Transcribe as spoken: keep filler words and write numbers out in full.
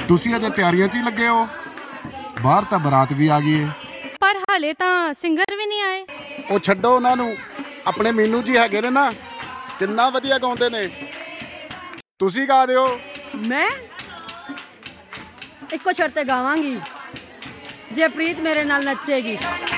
ਤੁਸੀਂ ਅਜੇ ਤਿਆਰੀਆਂ 'ਚ ਹੀ ਲੱਗੇ ਹੋ? ਬਾਹਰ ਤਾਂ ਬਰਾਤ ਵੀ ਆ ਗਈ ਹੈ। ਪਰ ਹਾਲੇ ਤਾਂ ਸਿੰਗਰ ਵੀ ਨਹੀਂ ਆਏ। ਉਹ ਛੱਡੋ ਉਹਨਾਂ ਨੂੰ, ਆਪਣੇ ਮੀਨੂ ਜੀ ਹੈਗੇ ਨੇ ਨਾ, ਕਿੰਨਾ ਵਧੀਆ ਗਾਉਂਦੇ ਨੇ। ਤੁਸੀਂ ਗਾ ਦਿਓ। ਮੈਂ ਇੱਕੋ ਸ਼ਰਤ ਤੇ ਗਾਵਾਂਗੀ, ਜੇ ਪ੍ਰੀਤ ਮੇਰੇ ਨਾਲ ਨੱਚੇਗੀ।